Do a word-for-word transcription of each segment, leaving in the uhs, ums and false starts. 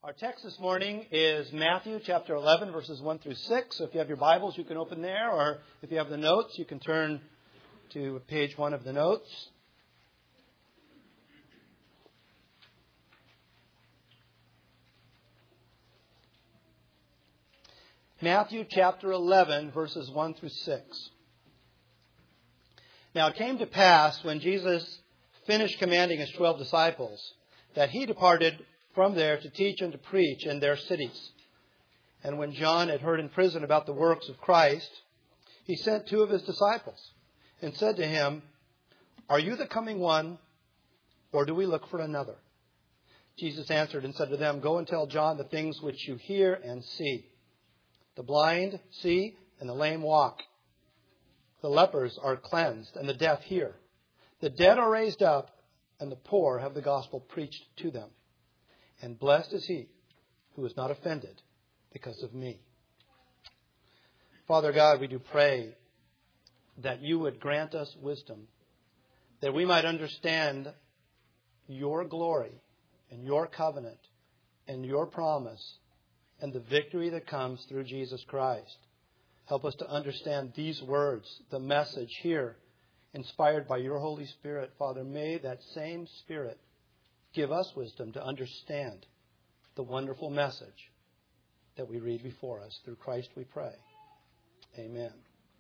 Our text this morning is Matthew chapter eleven, verses one through six. So if you have your Bibles, you can open there, or if you have the notes, you can turn to page one of the notes. Matthew chapter eleven, verses one through six. Now it came to pass, when Jesus finished commanding his twelve disciples, that he departed from there to teach and to preach in their cities. And when John had heard in prison about the works of Christ, he sent two of his disciples and said to him, "Are you the coming one, or do we look for another?" Jesus answered and said to them, "Go and tell John the things which you hear and see. The blind see, and the lame walk. The lepers are cleansed, and the deaf hear. The dead are raised up, and the poor have the gospel preached to them. And blessed is he who is not offended because of me." Father God, we do pray that you would grant us wisdom, that we might understand your glory and your covenant and your promise and the victory that comes through Jesus Christ. Help us to understand these words, the message here, inspired by your Holy Spirit. Father, may that same Spirit give us wisdom to understand the wonderful message that we read before us. Through Christ we pray. Amen.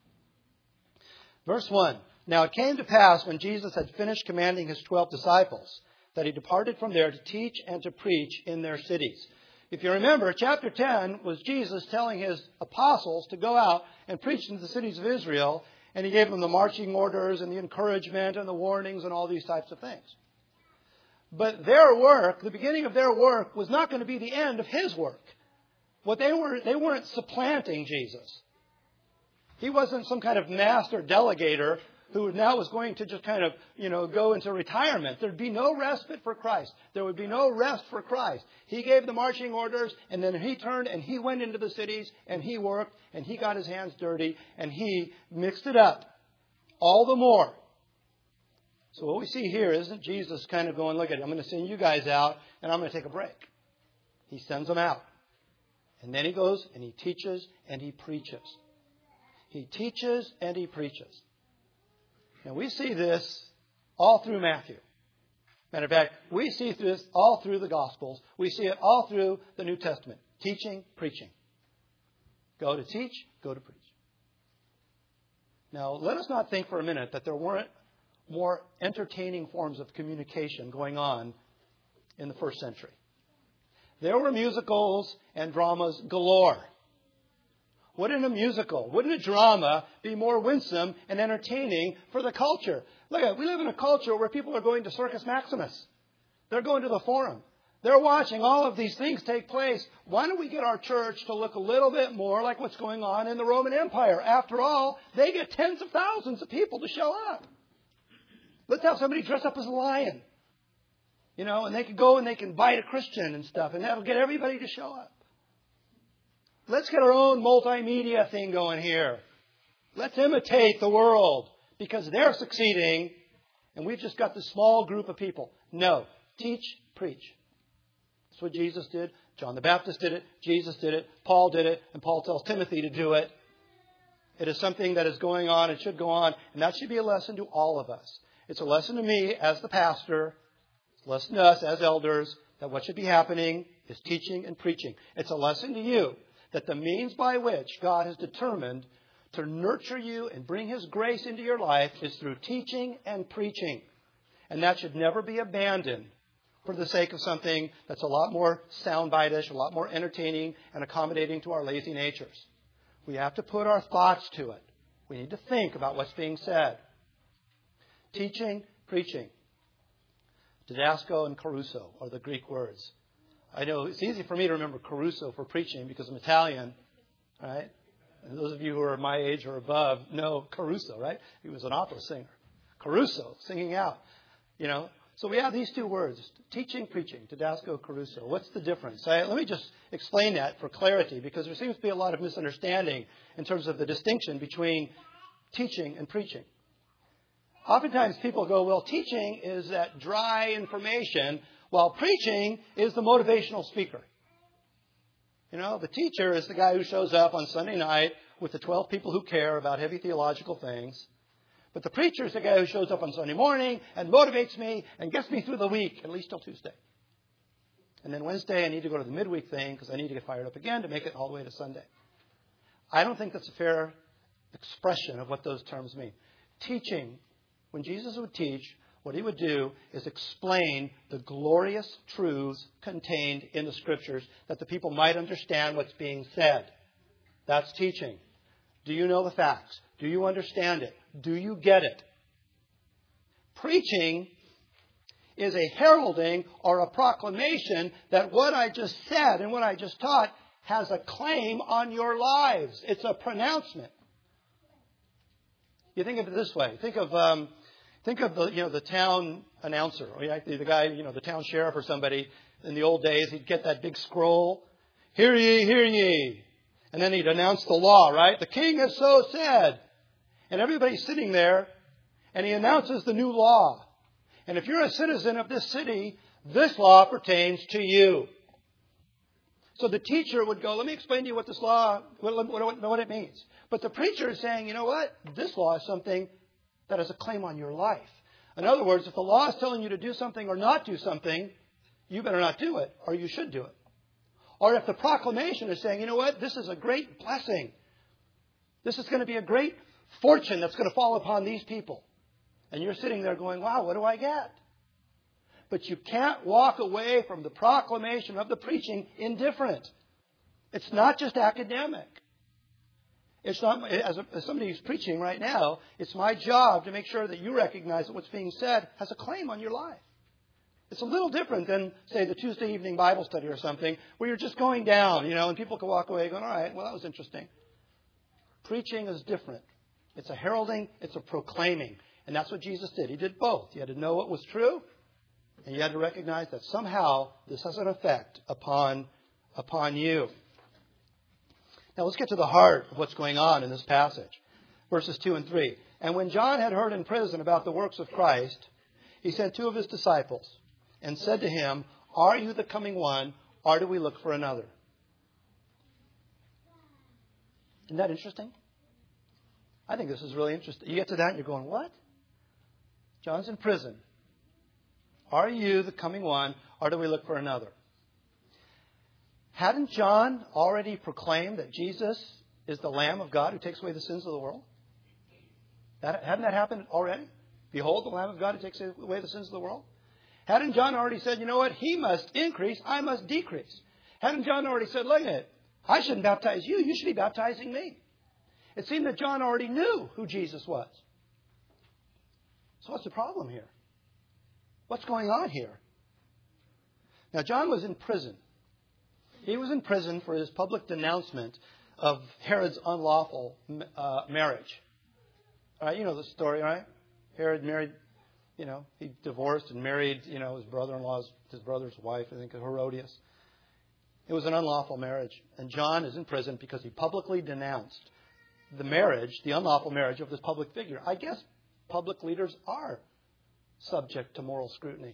Verse one. Now it came to pass, when Jesus had finished commanding his twelve disciples, that he departed from there to teach and to preach in their cities. If you remember, chapter ten was Jesus telling his apostles to go out and preach into the cities of Israel, and he gave them the marching orders and the encouragement and the warnings and all these types of things. But their work, the beginning of their work, was not going to be the end of his work. What they were, they weren't supplanting Jesus. He wasn't some kind of master delegator who now was going to just kind of, you know, go into retirement. There'd be no respite for Christ. There would be no rest for Christ. He gave the marching orders, and then he turned and he went into the cities, and he worked, and he got his hands dirty, and he mixed it up all the more. So what we see here isn't Jesus kind of going, "Look at it, I'm going to send you guys out, and I'm going to take a break." He sends them out. And then he goes and he teaches and he preaches. He teaches and he preaches. Now we see this all through Matthew. Matter of fact, we see this all through the Gospels. We see it all through the New Testament. Teaching, preaching. Go to teach, go to preach. Now let us not think for a minute that there weren't more entertaining forms of communication going on in the first century. There were musicals and dramas galore. Wouldn't a musical, wouldn't a drama be more winsome and entertaining for the culture? Look at it, we live in a culture where people are going to Circus Maximus. They're going to the Forum. They're watching all of these things take place. Why don't we get our church to look a little bit more like what's going on in the Roman Empire? After all, they get tens of thousands of people to show up. Let's have somebody dress up as a lion. You know, and they can go and they can bite a Christian and stuff, and that'll get everybody to show up. Let's get our own multimedia thing going here. Let's imitate the world because they're succeeding, and we've just got this small group of people. No. Teach, preach. That's what Jesus did. John the Baptist did it. Jesus did it. Paul did it. And Paul tells Timothy to do it. It is something that is going on and should go on, and that should be a lesson to all of us. It's a lesson to me as the pastor. It's a lesson to us as elders that what should be happening is teaching and preaching. It's a lesson to you that the means by which God has determined to nurture you and bring His grace into your life is through teaching and preaching. And that should never be abandoned for the sake of something that's a lot more soundbite-ish, a lot more entertaining and accommodating to our lazy natures. We have to put our thoughts to it. We need to think about what's being said. Teaching, preaching. Didasco and caruso are the Greek words. I know it's easy for me to remember caruso for preaching because I'm Italian, right? And those of you who are my age or above know Caruso, right? He was an opera singer. Caruso, singing out, you know. So we have these two words, teaching, preaching, Didasco, caruso. What's the difference? I, let me just explain that for clarity because there seems to be a lot of misunderstanding in terms of the distinction between teaching and preaching. Oftentimes people go, well, teaching is that dry information, while preaching is the motivational speaker. You know, the teacher is the guy who shows up on Sunday night with the twelve people who care about heavy theological things. But the preacher is the guy who shows up on Sunday morning and motivates me and gets me through the week, at least till Tuesday. And then Wednesday I need to go to the midweek thing because I need to get fired up again to make it all the way to Sunday. I don't think that's a fair expression of what those terms mean. Teaching, when Jesus would teach, what he would do is explain the glorious truths contained in the Scriptures that the people might understand what's being said. That's teaching. Do you know the facts? Do you understand it? Do you get it? Preaching is a heralding or a proclamation that what I just said and what I just taught has a claim on your lives. It's a pronouncement. You think of it this way. Think of um, think of the you know the town announcer, or the guy you know the town sheriff or somebody. In the old days, he'd get that big scroll. Hear ye, hear ye. And then he'd announce the law, right? The king has so said. And everybody's sitting there, and he announces the new law. And if you're a citizen of this city, this law pertains to you. So the teacher would go, let me explain to you what this law, what, what, what it means. But the preacher is saying, you know what? This law is something that has a claim on your life. In other words, if the law is telling you to do something or not do something, you better not do it, or you should do it. Or if the proclamation is saying, you know what? This is a great blessing. This is going to be a great fortune that's going to fall upon these people. And you're sitting there going, wow, what do I get? But you can't walk away from the proclamation of the preaching indifferent. It's not just academic. It's not, as, a, as somebody who's preaching right now, it's my job to make sure that you recognize that what's being said has a claim on your life. It's a little different than, say, the Tuesday evening Bible study or something, where you're just going down, you know, and people can walk away going, all right, well, that was interesting. Preaching is different. It's a heralding, it's a proclaiming. And that's what Jesus did. He did both. You had to know what was true, and you had to recognize that somehow this has an effect upon, upon you. Now let's get to the heart of what's going on in this passage. Verses two and three. And when John had heard in prison about the works of Christ, he sent two of his disciples and said to him, are you the coming one, or do we look for another? Isn't that interesting? I think this is really interesting. You get to that and you're going, what? John's in prison. Are you the coming one, or do we look for another? Hadn't John already proclaimed that Jesus is the Lamb of God who takes away the sins of the world? That, hadn't that happened already? Behold, the Lamb of God who takes away the sins of the world. Hadn't John already said, you know what? He must increase, I must decrease. Hadn't John already said, look at it. I shouldn't baptize you. You should be baptizing me. It seemed that John already knew who Jesus was. So what's the problem here? What's going on here? Now, John was in prison. He was in prison for his public denouncement of Herod's unlawful uh, marriage. All right, you know the story, right? Herod married, you know, he divorced and married, you know, his brother-in-law's, his brother's wife, I think, Herodias. It was an unlawful marriage. And John is in prison because he publicly denounced the marriage, the unlawful marriage of this public figure. I guess public leaders are subject to moral scrutiny.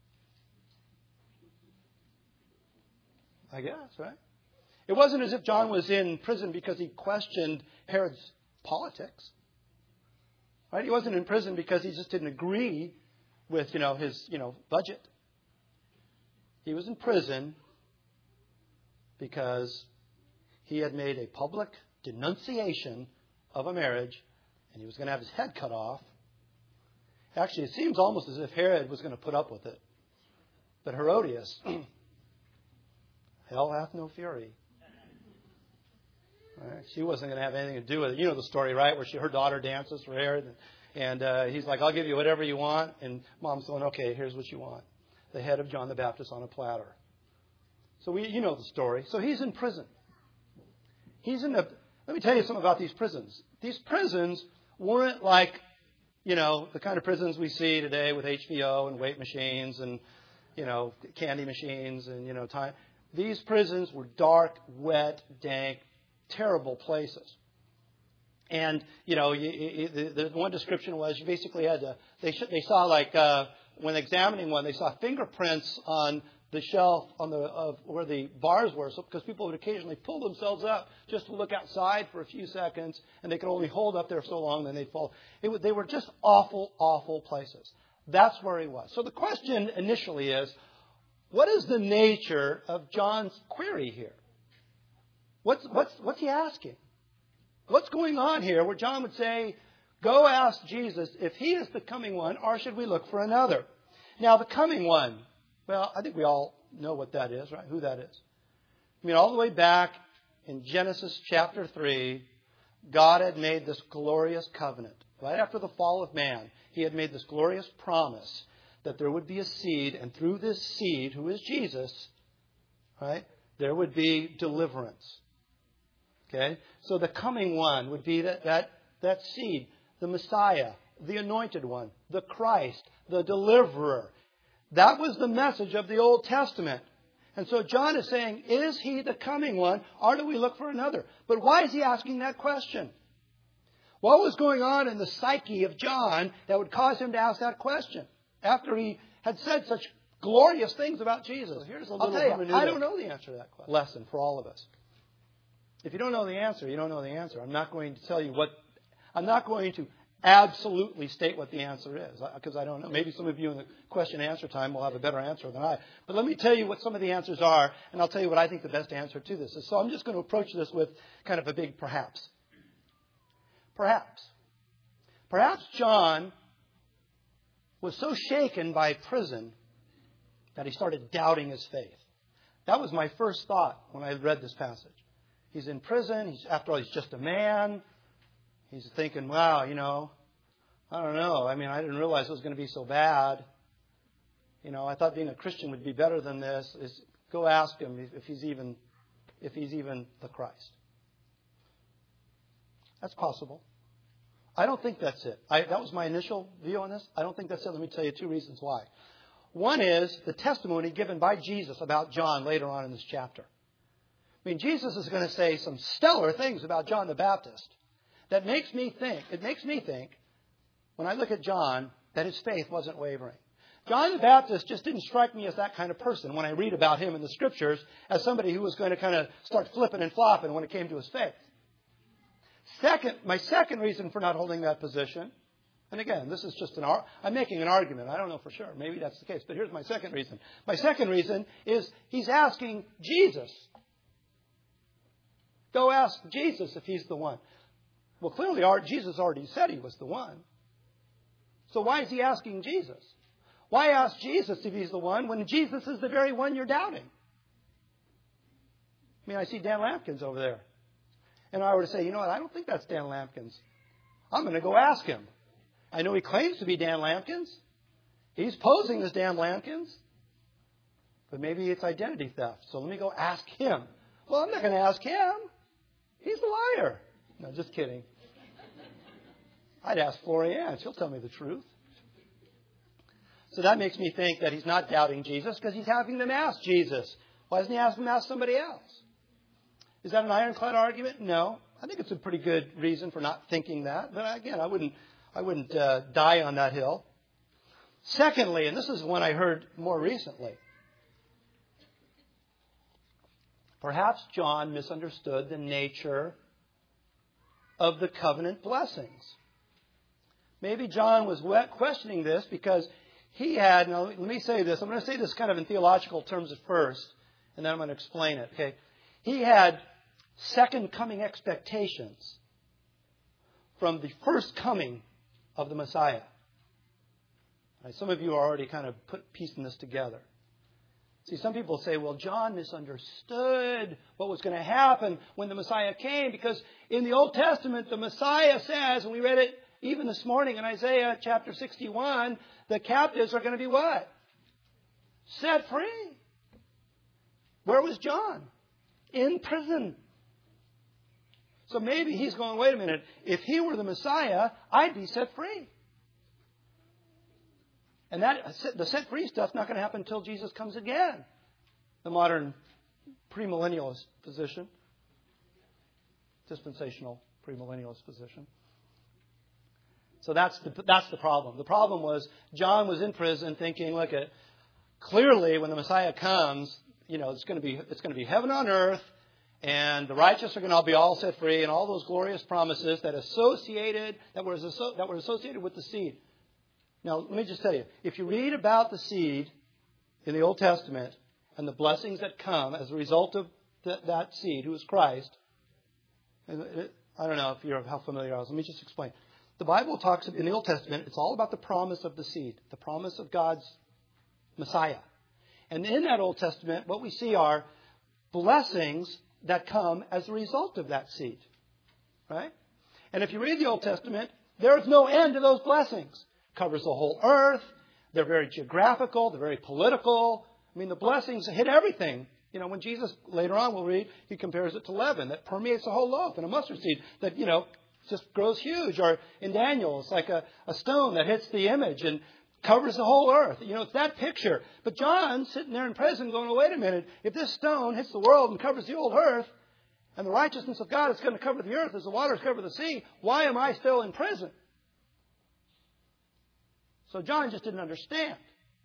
I guess, right? It wasn't as if John was in prison because he questioned Herod's politics. Right? He wasn't in prison because he just didn't agree with, you know, his, you know, budget. He was in prison because he had made a public denunciation of a marriage, and he was going to have his head cut off. Actually, it seems almost as if Herod was going to put up with it. But Herodias, hell hath no fury. Right? She wasn't going to have anything to do with it. You know the story, right? Where she, her daughter dances for Herod, and, and uh, he's like, I'll give you whatever you want. And mom's going, okay, here's what you want. The head of John the Baptist on a platter. So we, you know the story. So he's in prison. He's in the... Let me tell you something about these prisons. These prisons weren't like, you know, the kind of prisons we see today with H B O and weight machines and, you know, candy machines and, you know, time. These prisons were dark, wet, dank, terrible places. And, you know, you, you, the, the one description was you basically had to, they, they saw like, uh, when examining one, they saw fingerprints on the shelf on the of where the bars were, so because people would occasionally pull themselves up just to look outside for a few seconds, and they could only hold up there so long, then they'd fall. It, they were just awful, awful places. That's where he was. So the question initially is, what is the nature of John's query here? What's what's what's he asking? What's going on here where John would say, go ask Jesus if he is the coming one, or should we look for another? Now, the coming one, well, I think we all know what that is, right? Who that is. I mean, all the way back in Genesis chapter three, God had made this glorious covenant. Right after the fall of man, He had made this glorious promise that there would be a seed, and through this seed, who is Jesus, right, there would be deliverance. Okay? So the coming one would be that, that, that seed, the Messiah, the anointed one, the Christ, the deliverer. That was the message of the Old Testament. And so John is saying, is he the coming one, or do we look for another? But why is he asking that question? What was going on in the psyche of John that would cause him to ask that question after he had said such glorious things about Jesus? Well, here's a little I'll tell you, I don't know the answer to that question. Lesson for all of us. If you don't know the answer, you don't know the answer. I'm not going to tell you what, I'm not going to absolutely state what the answer is, because I don't know. Maybe some of you in the question and answer time will have a better answer than I. But let me tell you what some of the answers are, and I'll tell you what I think the best answer to this is. So I'm just going to approach this with kind of a big perhaps. Perhaps. Perhaps John was so shaken by prison that he started doubting his faith. That was my first thought when I read this passage. He's in prison. He's, after all, he's just a man. He's thinking, wow, you know, I don't know. I mean, I didn't realize it was going to be so bad. You know, I thought being a Christian would be better than this. Is go ask him if he's even, if he's even the Christ. That's possible. I don't think that's it. I, that was my initial view on this. I don't think that's it. Let me tell you two reasons why. One is the testimony given by Jesus about John later on in this chapter. I mean, Jesus is going to say some stellar things about John the Baptist that makes me think, it makes me think, when I look at John, that his faith wasn't wavering. John the Baptist just didn't strike me as that kind of person when I read about him in the Scriptures as somebody who was going to kind of start flipping and flopping when it came to his faith. Second, my second reason for not holding that position, and again, this is just an ar- I'm making an argument. I don't know for sure. Maybe that's the case. But here's my second reason. My second reason is he's asking Jesus. Go ask Jesus if he's the one. Well, clearly Jesus already said he was the one. So why is he asking Jesus? Why ask Jesus if he's the one when Jesus is the very one you're doubting? I mean, I see Dan Lampkins over there. And I were to say, you know what, I don't think that's Dan Lampkins. I'm going to go ask him. I know he claims to be Dan Lampkins. He's posing as Dan Lampkins. But maybe it's identity theft. So let me go ask him. Well, I'm not going to ask him. He's a liar. No, just kidding. I'd ask Florian Ann. She'll tell me the truth. So that makes me think that he's not doubting Jesus because he's having them ask Jesus. Why doesn't he ask them to ask somebody else? Is that an ironclad argument? No. I think it's a pretty good reason for not thinking that. But again, I wouldn't, I wouldn't uh, die on that hill. Secondly, and this is one I heard more recently, perhaps John misunderstood the nature of the covenant blessings. Maybe John was questioning this because he had, now let me say this, I'm going to say this kind of in theological terms at first, and then I'm going to explain it. Okay, he had second coming expectations from the first coming of the Messiah. Right, some of you are already kind of put piecing this together. See, some people say, well, John misunderstood what was going to happen when the Messiah came, because in the Old Testament, the Messiah says, and we read it even this morning in Isaiah chapter sixty-one, the captives are going to be what? Set free. Where was John? In prison. So maybe he's going, wait a minute, if he were the Messiah, I'd be set free. And that the set free stuff's not going to happen until Jesus comes again. The modern premillennialist position. Dispensational premillennialist position. So that's the, that's the problem. The problem was John was in prison thinking, look, at, clearly, when the Messiah comes, you know, it's going to be it's going to be heaven on earth, and the righteous are going to be all set free, and all those glorious promises that associated that were that were associated with the seed. Now, let me just tell you, if you read about the seed in the Old Testament and the blessings that come as a result of th- that seed, who is Christ, and it, I don't know if you're how familiar I was. Let me just explain. The Bible talks in the Old Testament. It's all about the promise of the seed, the promise of God's Messiah. And in that Old Testament, what we see are blessings that come as a result of that seed. Right? And if you read the Old Testament, there's no end to those blessings. It covers the whole earth. They're very geographical. They're very political. I mean, the blessings hit everything. You know, when Jesus, later on we'll read, he compares it to leaven that permeates the whole loaf and a mustard seed that, you know, just grows huge. Or in Daniel, it's like a, a stone that hits the image and covers the whole earth. You know, it's that picture. But John's sitting there in prison going, oh, wait a minute. If this stone hits the world and covers the whole earth, and the righteousness of God is going to cover the earth as the waters cover the sea, why am I still in prison? So John just didn't understand.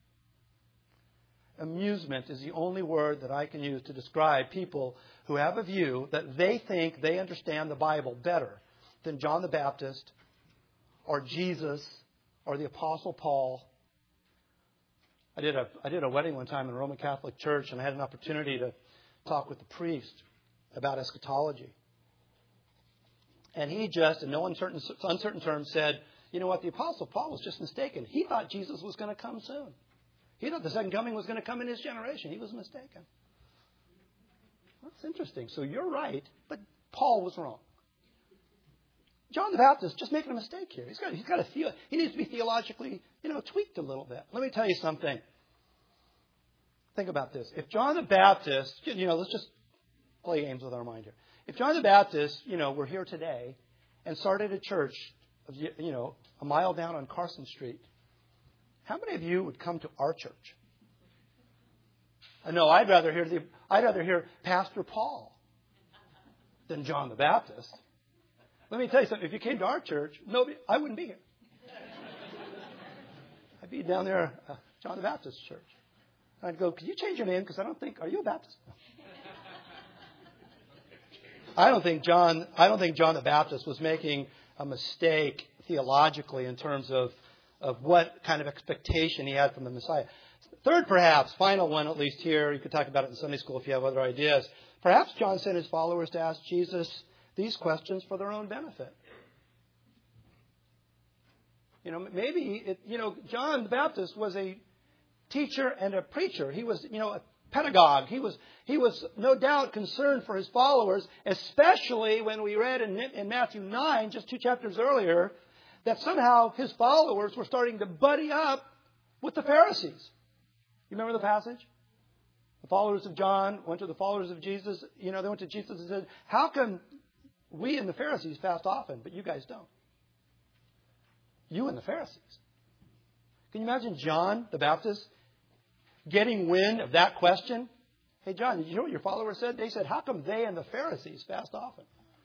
Amusement is the only word that I can use to describe people who have a view that they think they understand the Bible better than John the Baptist or Jesus or the Apostle Paul. I did a I did a wedding one time in a Roman Catholic church, and I had an opportunity to talk with the priest about eschatology. And he just, in no uncertain uncertain terms, said, you know what, the Apostle Paul was just mistaken. He thought Jesus was going to come soon. He thought the second coming was going to come in his generation. He was mistaken. That's interesting. So you're right, but Paul was wrong. John the Baptist just making a mistake here. He's got, he's got to feel, he needs to be theologically, you know, tweaked a little bit. Let me tell you something. Think about this. If John the Baptist, you know, let's just play games with our mind here. If John the Baptist, you know, were here today and started a church, you know, a mile down on Carson Street, how many of you would come to our church? I know I'd rather hear the I'd rather hear Pastor Paul than John the Baptist. Let me tell you something. If you came to our church, nobody, I wouldn't be here. I'd be down there, uh, John the Baptist church. I'd go, could you change your name? Because I don't think, are you a Baptist? I don't think John. I don't think John the Baptist was making a mistake theologically in terms of of what kind of expectation he had from the Messiah. Third, perhaps, final one, at least here, you could talk about it in Sunday school if you have other ideas. Perhaps John sent his followers to ask Jesus these questions for their own benefit. You know, maybe, it, you know, John the Baptist was a teacher and a preacher. He was, you know, a pedagogue. He was, he was no doubt concerned for his followers, especially when we read in, in Matthew nine, just two chapters earlier, that somehow his followers were starting to buddy up with the Pharisees. You remember the passage? The followers of John went to the followers of Jesus. You know, they went to Jesus and said, how come we and the Pharisees fast often, but you guys don't? You and the Pharisees. Can you imagine John the Baptist getting wind of that question? Hey, John, did you know what your followers said? They said, how come they and the Pharisees fast often?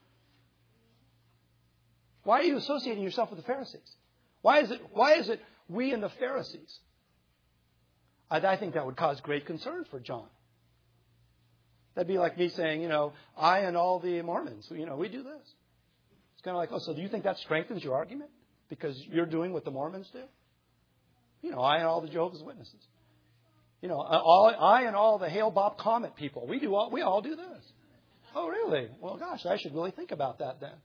Why are you associating yourself with the Pharisees? Why is it, why is it we and the Pharisees? I, I think that would cause great concern for John. That'd be like me saying, you know, I and all the Mormons, you know, we do this. It's kind of like, oh, so do you think that strengthens your argument? Because you're doing what the Mormons do? You know, I and all the Jehovah's Witnesses. You know, all, I and all the Hale Bopp Comet people, we do all, we all do this. Oh, really? Well, gosh, I should really think about that then.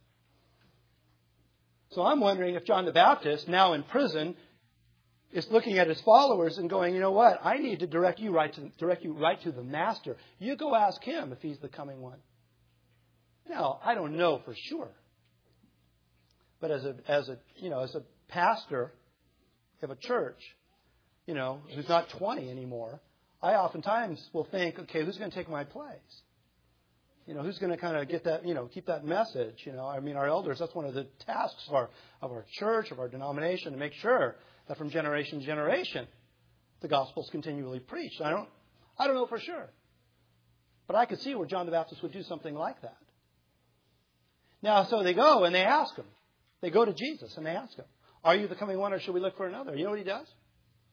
So I'm wondering if John the Baptist, now in prison, is looking at his followers and going, you know what? I need to direct you right to direct you right to the Master. You go ask him if he's the coming one. Now, I don't know for sure, but as a as a you know as a pastor of a church, you know, who's not twenty anymore, I oftentimes will think, okay, who's going to take my place? You know, who's going to kind of get that, you know, keep that message? You know, I mean, our elders, that's one of the tasks of our, of our church, of our denomination, to make sure that from generation to generation, the gospel's continually preached. I don't, I don't know for sure. But I could see where John the Baptist would do something like that. Now, so they go and they ask him. They go to Jesus and they ask him, are you the coming one or should we look for another? You know what he does?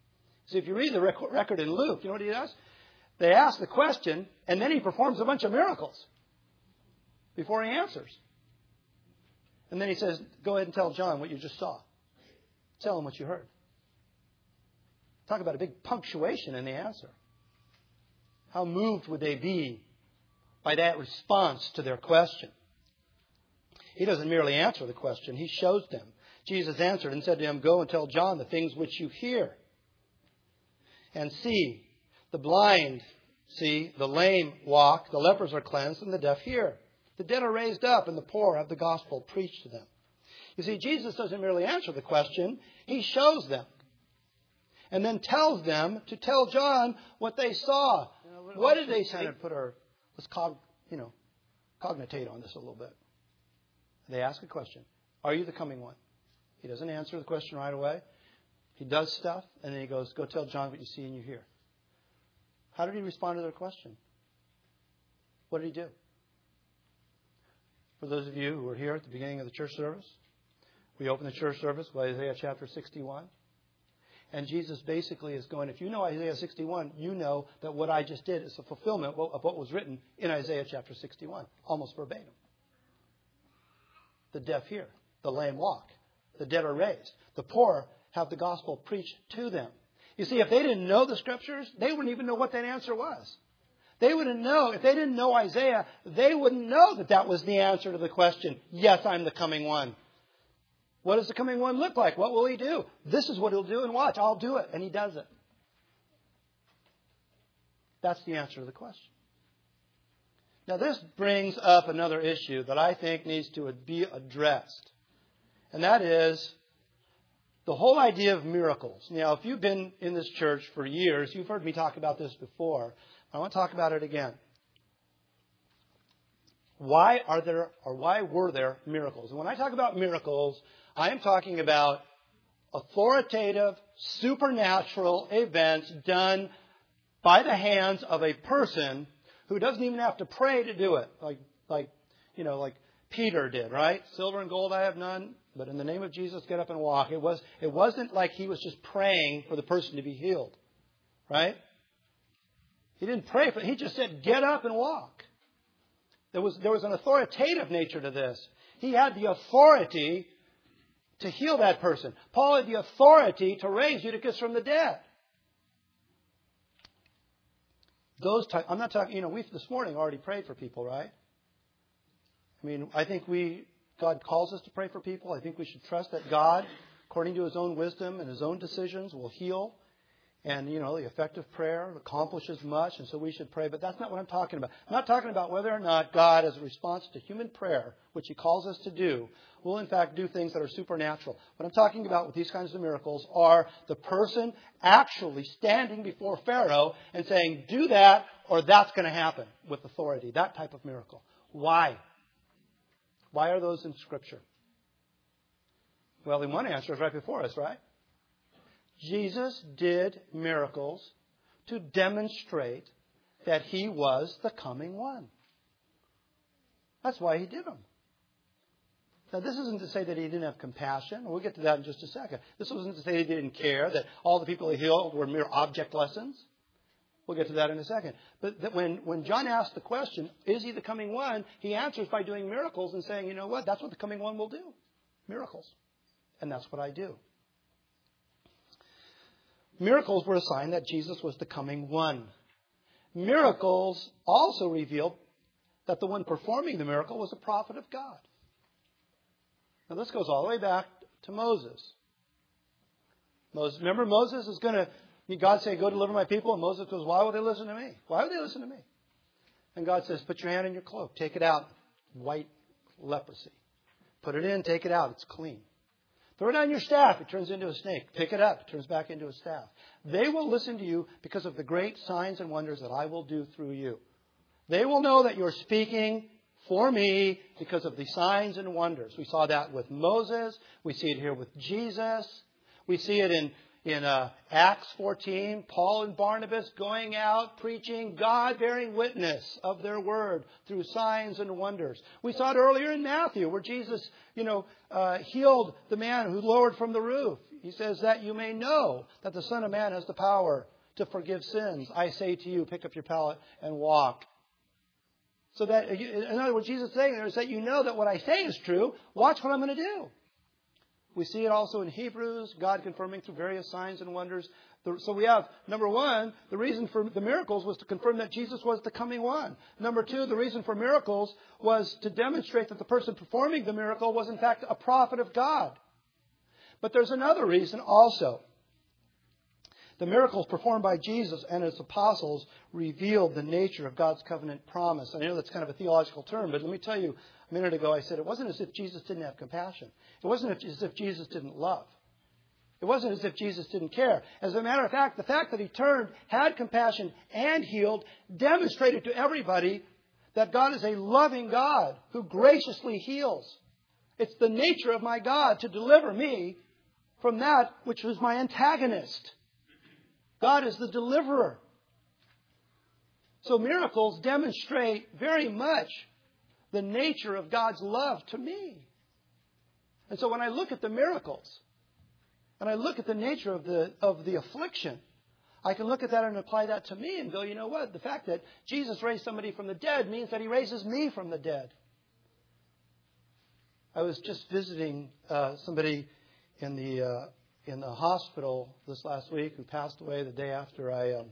See, if you read the rec- record in Luke, you know what he does? They ask the question, and then he performs a bunch of miracles before he answers. And then he says, go ahead and tell John what you just saw. Tell him what you heard. Talk about a big punctuation in the answer. How moved would they be by that response to their question? He doesn't merely answer the question. He shows them. Jesus answered and said to him, go and tell John the things which you hear and see. The blind see, the lame walk, the lepers are cleansed, and the deaf hear. The dead are raised up, and the poor have the gospel preached to them. You see, Jesus doesn't merely answer the question. He shows them. And then tells them to tell John what they saw. You know, what did they say? Put our, let's cog, you know, cognitate on this a little bit. They ask a question. Are you the coming one? He doesn't answer the question right away. He does stuff, and then he goes, go tell John what you see and you hear. How did he respond to their question? What did he do? For those of you who were here at the beginning of the church service, we opened the church service with Isaiah chapter sixty-one. And Jesus basically is going, if you know Isaiah sixty-one, you know that what I just did is a fulfillment of what was written in Isaiah chapter sixty-one, almost verbatim. The deaf hear, the lame walk, the dead are raised, the poor have the gospel preached to them. You see, if they didn't know the Scriptures, they wouldn't even know what that answer was. They wouldn't know, if they didn't know Isaiah, they wouldn't know that that was the answer to the question, yes, I'm the coming one. What does the coming one look like? What will he do? This is what he'll do, and watch, I'll do it. And he does it. That's the answer to the question. Now, this brings up another issue that I think needs to be addressed. And that is the whole idea of miracles. Now, if you've been in this church for years, you've heard me talk about this before. I want to talk about it again. Why are there, or why were there miracles? And when I talk about miracles, I am talking about authoritative, supernatural events done by the hands of a person who doesn't even have to pray to do it. Like, like, you know, like Peter did, right? Silver and gold I have none, but in the name of Jesus, get up and walk. It was, it wasn't like he was just praying for the person to be healed, right? He didn't pray for it. He just said, get up and walk. There was, there was an authoritative nature to this. He had the authority to heal that person. Paul had the authority to raise Eutychus from the dead. Those type, I'm not talking, you know, we this morning already prayed for people, right? I mean, I think we, God calls us to pray for people. I think we should trust that God, according to His own wisdom and His own decisions, will heal. And, you know, the effective prayer accomplishes much, and so we should pray. But that's not what I'm talking about. I'm not talking about whether or not God, as a response to human prayer, which He calls us to do, will in fact do things that are supernatural. What I'm talking about with these kinds of miracles are the person actually standing before Pharaoh and saying, do that, or that's going to happen with authority. That type of miracle. Why? Why are those in Scripture? Well, the one answer is right before us, right? Jesus did miracles to demonstrate that He was the coming one. That's why He did them. Now, this isn't to say that He didn't have compassion. We'll get to that in just a second. This wasn't to say He didn't care, that all the people He healed were mere object lessons. We'll get to that in a second. But that when, when John asked the question, is He the coming one? He answers by doing miracles and saying, you know what? That's what the coming one will do. Miracles. And that's what I do. Miracles were a sign that Jesus was the coming one. Miracles also revealed that the one performing the miracle was a prophet of God. Now this goes all the way back to Moses. Moses, remember Moses is going to, God say, go deliver my people. And Moses goes, why would they listen to me? Why would they listen to me? And God says, put your hand in your cloak. Take it out. White leprosy. Put it in. Take it out. It's clean. Throw it on your staff. It turns into a snake. Pick it up. It turns back into a staff. They will listen to you because of the great signs and wonders that I will do through you. They will know that you're speaking for me because of the signs and wonders. We saw that with Moses. We see it here with Jesus. We see it in, in uh, Acts fourteen. Paul and Barnabas going out preaching, God bearing witness of their word through signs and wonders. We saw it earlier in Matthew where Jesus, you know, uh, healed the man who lowered from the roof. He says that you may know that the Son of Man has the power to forgive sins. I say to you, pick up your pallet and walk. So that, in other words, Jesus is saying there is that you know that what I say is true. Watch what I'm going to do. We see it also in Hebrews, God confirming through various signs and wonders. So we have, number one, the reason for the miracles was to confirm that Jesus was the coming one. Number two, the reason for miracles was to demonstrate that the person performing the miracle was in fact a prophet of God. But there's another reason also. The miracles performed by Jesus and his apostles revealed the nature of God's covenant promise. I know that's kind of a theological term, but let me tell you, a minute ago I said it wasn't as if Jesus didn't have compassion. It wasn't as if Jesus didn't love. It wasn't as if Jesus didn't care. As a matter of fact, the fact that he turned, had compassion, and healed demonstrated to everybody that God is a loving God who graciously heals. It's the nature of my God to deliver me from that which was my antagonist. God is the deliverer. So miracles demonstrate very much the nature of God's love to me. And so when I look at the miracles, and I look at the nature of the of the affliction, I can look at that and apply that to me and go, you know what? The fact that Jesus raised somebody from the dead means that he raises me from the dead. I was just visiting uh, somebody in the uh, in the hospital this last week who passed away the day after I um,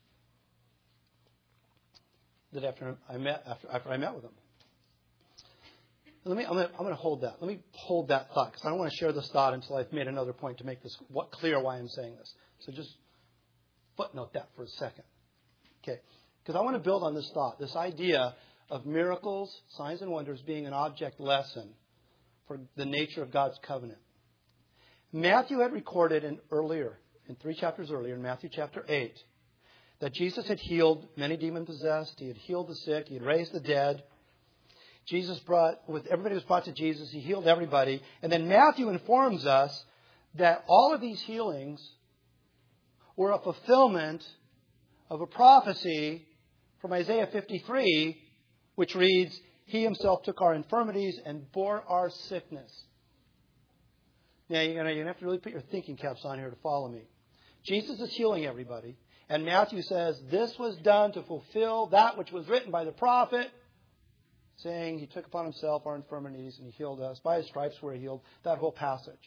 the day after I met after after I met with him. Let me, I'm going, to, I'm going to hold that. Let me hold that thought because I don't want to share this thought until I've made another point to make this what, clear why I'm saying this. So just footnote that for a second. Okay. Because I want to build on this thought, this idea of miracles, signs and wonders being an object lesson for the nature of God's covenant. Matthew had recorded in earlier, in three chapters earlier, in Matthew chapter eight, that Jesus had healed many demon-possessed. He had healed the sick. He had raised the dead. Jesus brought, with everybody was brought to Jesus, he healed everybody. And then Matthew informs us that all of these healings were a fulfillment of a prophecy from Isaiah fifty-three, which reads, he himself took our infirmities and bore our sickness. Now, you're going to have to really put your thinking caps on here to follow me. Jesus is healing everybody. And Matthew says, this was done to fulfill that which was written by the prophet, saying he took upon himself our infirmities and he healed us. By his stripes we're healed. That whole passage.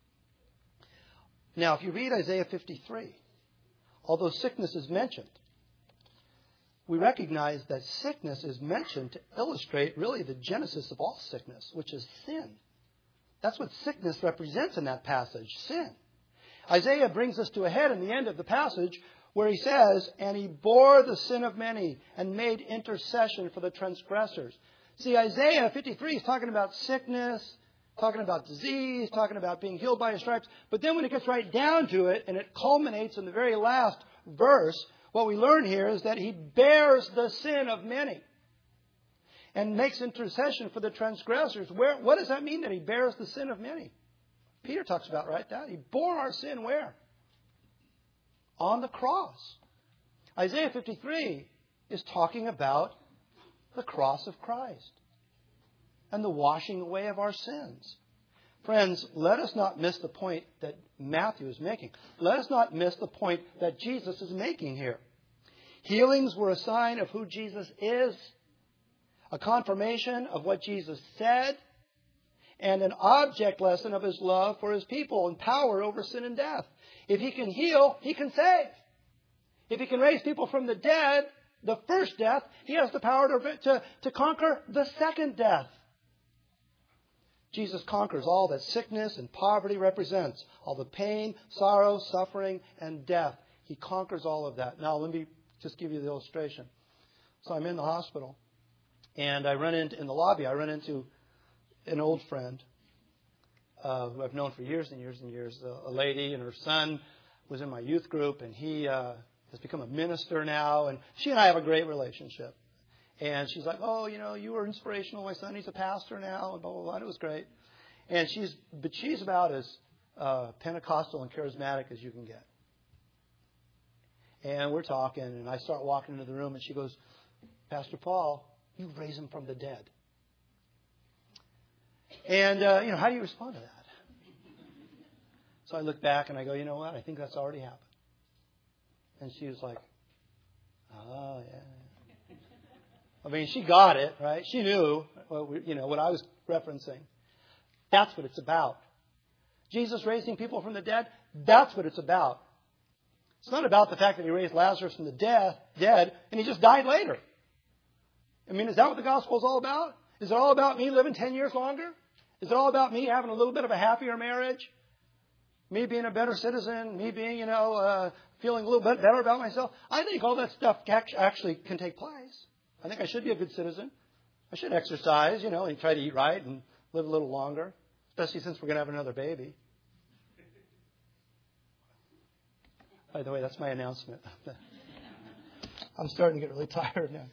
Now, if you read Isaiah fifty-three, although sickness is mentioned, we recognize that sickness is mentioned to illustrate really the genesis of all sickness, which is sin. That's what sickness represents in that passage, sin. Isaiah brings us to a head in the end of the passage where he says, and he bore the sin of many and made intercession for the transgressors. See, Isaiah fifty-three is talking about sickness, talking about disease, talking about being healed by his stripes. But then when it gets right down to it, and it culminates in the very last verse, what we learn here is that he bears the sin of many and makes intercession for the transgressors. Where, what does that mean that he bears the sin of many? Peter talks about right that. He bore our sin where? On the cross. Isaiah fifty-three is talking about the cross of Christ and the washing away of our sins. Friends, let us not miss the point that Matthew is making. Let us not miss the point that Jesus is making here. Healings were a sign of who Jesus is, a confirmation of what Jesus said, and an object lesson of his love for his people and power over sin and death. If he can heal, he can save. If he can raise people from the dead, the first death, he has the power to, to, to conquer the second death. Jesus conquers all that sickness and poverty represents, all the pain, sorrow, suffering, and death. He conquers all of that. Now, let me just give you the illustration. So I'm in the hospital, and I run into, in the lobby, I run into an old friend uh, who I've known for years and years and years, a, a lady, and her son was in my youth group, and he uh, has become a minister now, and she and I have a great relationship. And she's like, oh, you know, you were inspirational. My son, he's a pastor now, and blah, blah, blah. And it was great. And she's, but she's about as uh, Pentecostal and charismatic as you can get. And we're talking, and I start walking into the room, and she goes, Pastor Paul, you raise him from the dead. And, uh, you know, how do you respond to that? So I look back and I go, you know what? I think that's already happened. And she was like, oh, yeah. I mean, she got it, right? She knew, what we, you know, what I was referencing. That's what it's about. Jesus raising people from the dead, that's what it's about. It's not about the fact that he raised Lazarus from the dead, dead and he just died later. I mean, is that what the gospel is all about? Is it all about me living ten years longer? Is it all about me having a little bit of a happier marriage? Me being a better citizen? Me being, you know, uh, feeling a little bit better about myself? I think all that stuff actually can take place. I think I should be a good citizen. I should exercise, you know, and try to eat right and live a little longer, especially since we're going to have another baby. By the way, that's my announcement. I'm starting to get really tired now.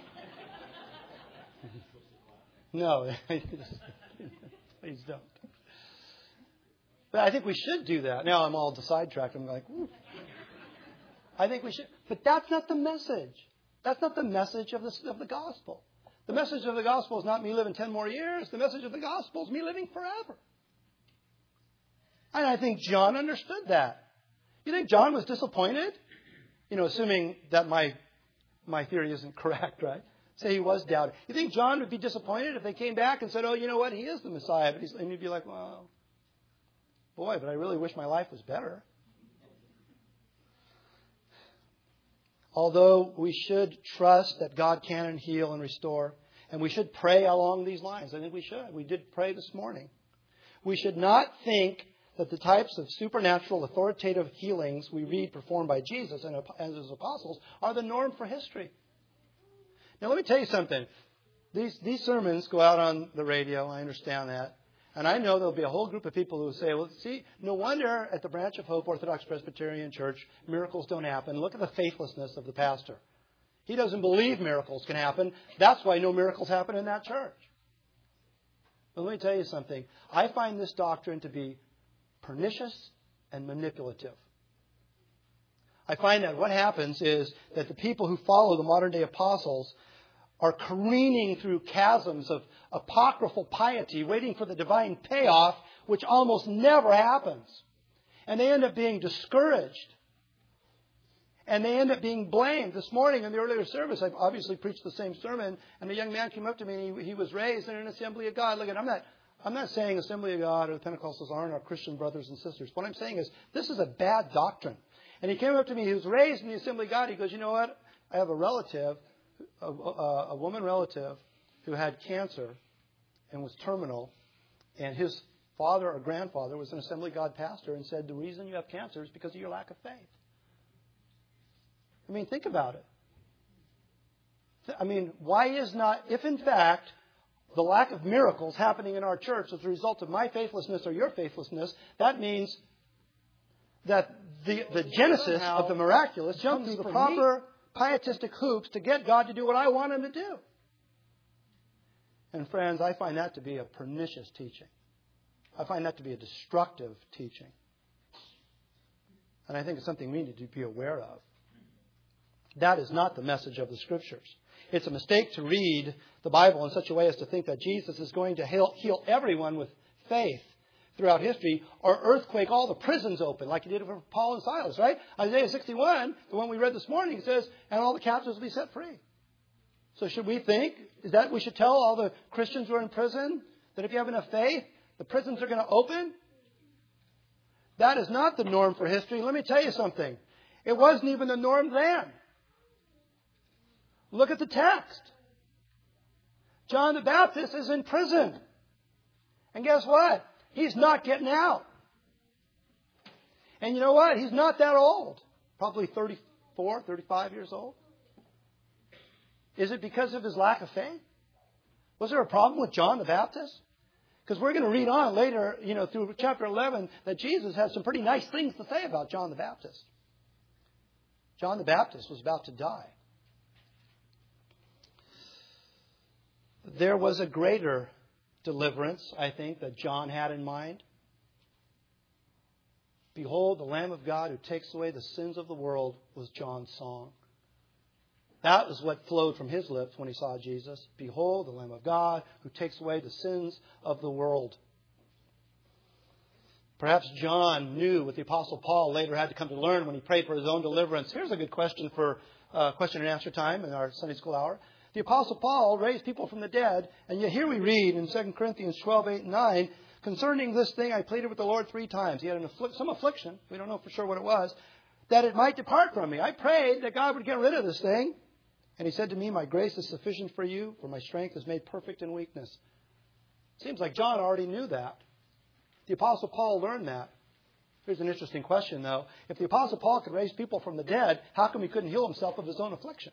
No, please don't. But I think we should do that. Now I'm all sidetracked. I'm like, ooh. I think we should. But that's not the message. That's not the message of the, of the gospel. The message of the gospel is not me living ten more years. The message of the gospel is me living forever. And I think John understood that. You think John was disappointed? You know, assuming that my my theory isn't correct, right? Say he was doubting. You think John would be disappointed if they came back and said, oh, you know what, he is the Messiah. But he's, and he'd be like, well, boy, but I really wish my life was better. Although we should trust that God can heal and restore, and we should pray along these lines. I think we should. We did pray this morning. We should not think that the types of supernatural authoritative healings we read performed by Jesus and his apostles are the norm for history. Now, let me tell you something. These these sermons go out on the radio. I understand that. And I know there'll be a whole group of people who will say, well, see, no wonder at the Branch of Hope Orthodox Presbyterian Church, miracles don't happen. Look at the faithlessness of the pastor. He doesn't believe miracles can happen. That's why no miracles happen in that church. But let me tell you something. I find this doctrine to be pernicious and manipulative. I find that what happens is that the people who follow the modern day apostles are careening through chasms of apocryphal piety, waiting for the divine payoff, which almost never happens. And they end up being discouraged. And they end up being blamed. This morning in the earlier service, I've obviously preached the same sermon, and a young man came up to me, and he, he was raised in an Assembly of God. Look, I'm not, I'm not saying Assembly of God or the Pentecostals aren't our Christian brothers and sisters. What I'm saying is this is a bad doctrine. And he came up to me, he was raised in the Assembly of God. He goes, you know what? I have a relative, a, a, a woman relative, who had cancer and was terminal. And his father or grandfather was an Assembly of God pastor and said, the reason you have cancer is because of your lack of faith. I mean, think about it. I mean, why is not, if in fact the lack of miracles happening in our church as a result of my faithlessness or your faithlessness, that means that the, the genesis of the miraculous jumps through the proper pietistic hoops to get God to do what I want Him to do. And friends, I find that to be a pernicious teaching. I find that to be a destructive teaching. And I think it's something we need to be aware of. That is not the message of the Scriptures. It's a mistake to read the Bible in such a way as to think that Jesus is going to heal, heal everyone with faith throughout history, or earthquake all the prisons open like He did for Paul and Silas, right? Isaiah sixty-one, the one we read this morning, it says, and all the captives will be set free. So should we think, is that we should tell all the Christians who are in prison that if you have enough faith, the prisons are going to open? That is not the norm for history. Let me tell you something. It wasn't even the norm then. Look at the text. John the Baptist is in prison. And guess what? He's not getting out. And you know what? He's not that old. Probably thirty-four, thirty-five years old. Is it because of his lack of faith? Was there a problem with John the Baptist? Because we're going to read on later, you know, through chapter eleven, that Jesus has some pretty nice things to say about John the Baptist. John the Baptist was about to die. There was a greater deliverance, I think, that John had in mind. Behold, the Lamb of God who takes away the sins of the world, was John's song. That was what flowed from his lips when he saw Jesus. Behold, the Lamb of God who takes away the sins of the world. Perhaps John knew what the Apostle Paul later had to come to learn when he prayed for his own deliverance. Here's a good question for uh, question and answer time in our Sunday school hour. The Apostle Paul raised people from the dead, and yet here we read in Second Corinthians twelve, eight, and nine, concerning this thing I pleaded with the Lord three times. He had an afflic- some affliction, we don't know for sure what it was, that it might depart from me. I prayed that God would get rid of this thing. And he said to me, my grace is sufficient for you, for my strength is made perfect in weakness. Seems like John already knew that. The Apostle Paul learned that. Here's an interesting question, though. If the Apostle Paul could raise people from the dead, how come he couldn't heal himself of his own affliction?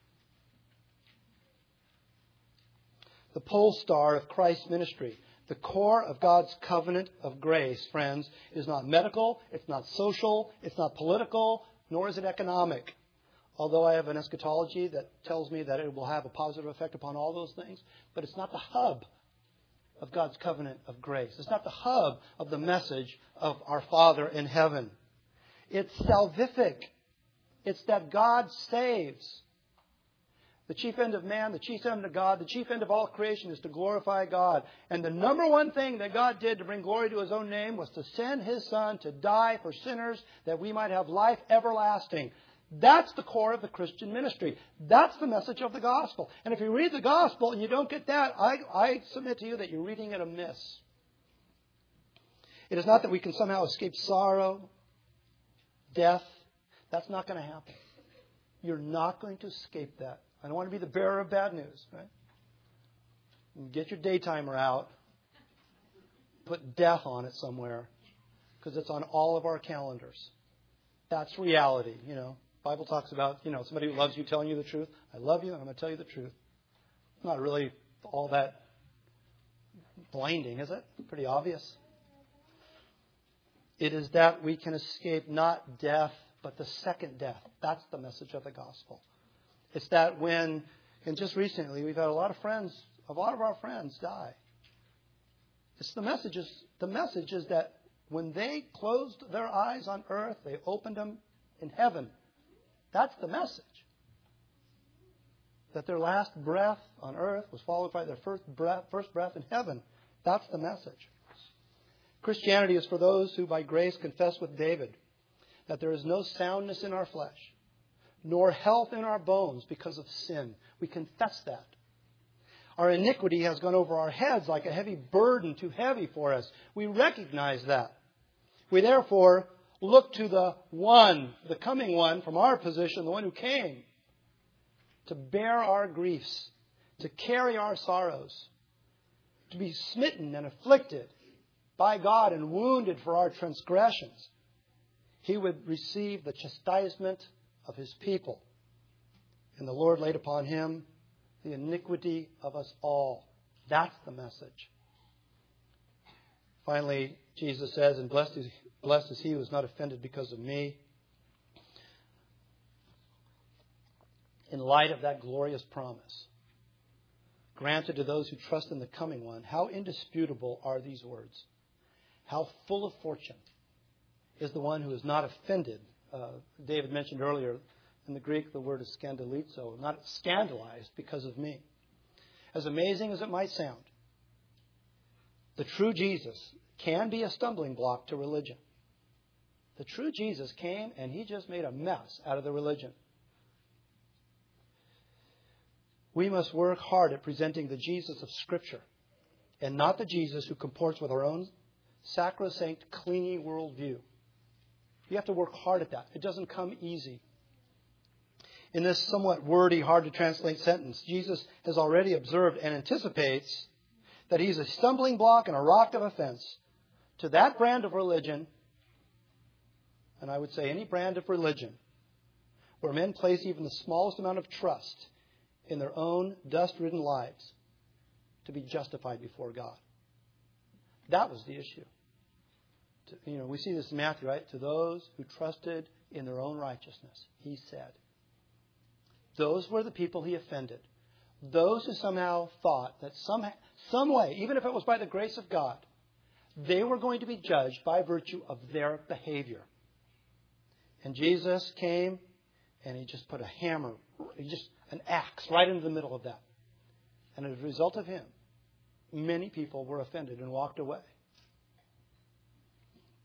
The pole star of Christ's ministry, the core of God's covenant of grace, friends, is not medical, it's not social, it's not political, nor is it economic. Although I have an eschatology that tells me that it will have a positive effect upon all those things, but it's not the hub of God's covenant of grace. It's not the hub of the message of our Father in heaven. It's salvific. It's that God saves. The chief end of man, the chief end of God, the chief end of all creation is to glorify God. And the number one thing that God did to bring glory to His own name was to send His Son to die for sinners that we might have life everlasting. That's the core of the Christian ministry. That's the message of the gospel. And if you read the gospel and you don't get that, I, I submit to you that you're reading it amiss. It is not that we can somehow escape sorrow, death. That's not going to happen. You're not going to escape that. I don't want to be the bearer of bad news, right? Get your daytimer out. Put death on it somewhere, because it's on all of our calendars. That's reality, you know. The Bible talks about, you know, somebody who loves you telling you the truth. I love you, and I'm going to tell you the truth. Not really all that blinding, is it? Pretty obvious. It is that we can escape not death, but the second death. That's the message of the gospel. It's that when, and just recently, we've had a lot of friends, a lot of our friends die. It's the message is, the message is that when they closed their eyes on earth, they opened them in heaven. That's the message. That their last breath on earth was followed by their first breath, first breath in heaven. That's the message. Christianity is for those who by grace confess with David that there is no soundness in our flesh, nor health in our bones because of sin. We confess that. Our iniquity has gone over our heads like a heavy burden, too heavy for us. We recognize that. We therefore look to the one, the coming one from our position, the one who came, to bear our griefs, to carry our sorrows, to be smitten and afflicted by God and wounded for our transgressions. He would receive the chastisement of His people. And the Lord laid upon Him the iniquity of us all. That's the message. Finally, Jesus says, and blessed is, blessed is he who is not offended because of me. In light of that glorious promise, granted to those who trust in the coming one, how indisputable are these words? How full of fortune is the one who is not offended. Uh, David mentioned earlier, in the Greek, the word is scandalizo, not scandalized because of me. As amazing as it might sound, the true Jesus can be a stumbling block to religion. The true Jesus came and He just made a mess out of the religion. We must work hard at presenting the Jesus of Scripture and not the Jesus who comports with our own sacrosanct, clingy worldview. You have to work hard at that. It doesn't come easy. In this somewhat wordy, hard to translate sentence, Jesus has already observed and anticipates that He's a stumbling block and a rock of offense to that brand of religion, and I would say any brand of religion, where men place even the smallest amount of trust in their own dust-ridden lives to be justified before God. That was the issue. To, you know, we see this in Matthew, right? To those who trusted in their own righteousness, He said. Those were the people He offended. Those who somehow thought that some, some way, even if it was by the grace of God, they were going to be judged by virtue of their behavior. And Jesus came and He just put a hammer, he just an axe right into the middle of that. And as a result of Him, many people were offended and walked away.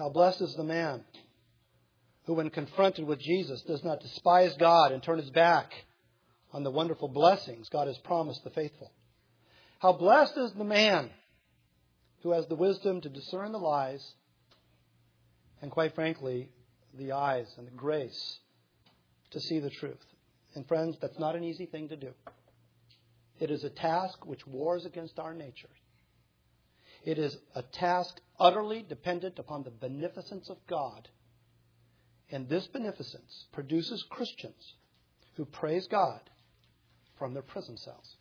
How blessed is the man who, when confronted with Jesus, does not despise God and turn his back on the wonderful blessings God has promised the faithful. How blessed is the man who has the wisdom to discern the lies and, quite frankly, the eyes and the grace to see the truth. And friends, that's not an easy thing to do. It is a task which wars against our nature. It is a task utterly dependent upon the beneficence of God. And this beneficence produces Christians who praise God from their prison cells.